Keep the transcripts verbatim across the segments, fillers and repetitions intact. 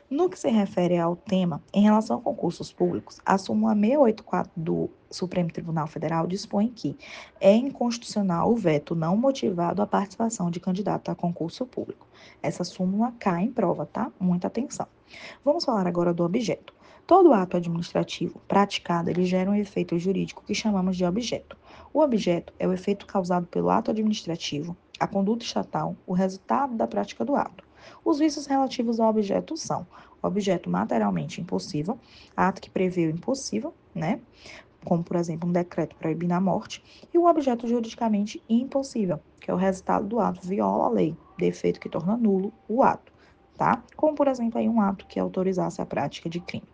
No que se refere ao tema, em relação a concursos públicos, a súmula seiscentos e oitenta e quatro do Supremo Tribunal Federal dispõe que é inconstitucional o veto não motivado à participação de candidato a concurso público. Essa súmula cai em prova, tá? Muita atenção. Vamos falar agora do objeto. Todo ato administrativo praticado, ele gera um efeito jurídico que chamamos de objeto. O objeto é o efeito causado pelo ato administrativo, a conduta estatal, o resultado da prática do ato. Os vícios relativos ao objeto são objeto materialmente impossível, ato que prevê o impossível, né? Como, por exemplo, um decreto proibindo a morte, e o objeto juridicamente impossível, que é o resultado do ato viola a lei, defeito que torna nulo o ato, tá? Como, por exemplo, aí um ato que autorizasse a prática de crime.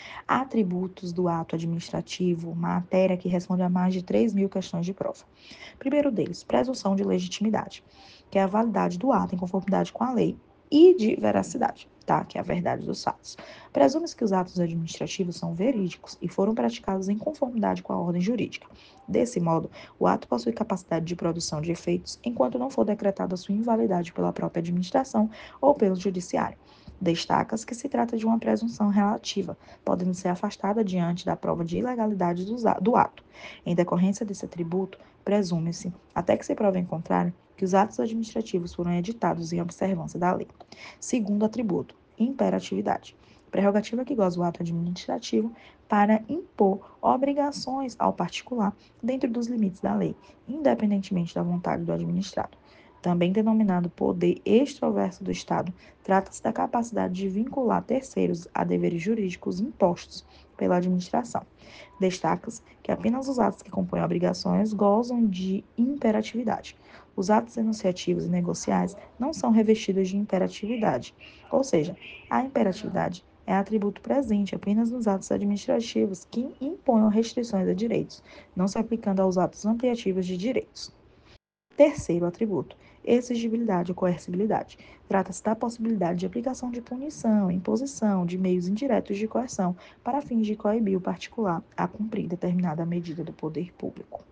Atributos do ato administrativo, matéria que responde a mais de três mil questões de prova. Primeiro deles, presunção de legitimidade, que é a validade do ato em conformidade com a lei, e de veracidade, tá? Que é a verdade dos fatos. Presume-se que os atos administrativos são verídicos e foram praticados em conformidade com a ordem jurídica. Desse modo, o ato possui capacidade de produção de efeitos enquanto não for decretada sua invalidade pela própria administração ou pelo judiciário. Destaca-se que se trata de uma presunção relativa, podendo ser afastada diante da prova de ilegalidade do ato. Em decorrência desse atributo, presume-se, até que se prove em contrário, que os atos administrativos foram editados em observância da lei. Segundo atributo, imperatividade. Prerrogativa que goza o ato administrativo para impor obrigações ao particular dentro dos limites da lei, independentemente da vontade do administrado. Também denominado poder extroverso do Estado, trata-se da capacidade de vincular terceiros a deveres jurídicos impostos pela administração. Destaca-se que apenas os atos que compõem obrigações gozam de imperatividade. Os atos enunciativos e negociais não são revestidos de imperatividade, ou seja, a imperatividade é atributo presente apenas nos atos administrativos que impõem restrições a direitos, não se aplicando aos atos ampliativos de direitos. Terceiro atributo, exigibilidade ou coercibilidade. Trata-se da possibilidade de aplicação de punição, imposição de meios indiretos de coerção para fins de coibir o particular a cumprir determinada medida do poder público.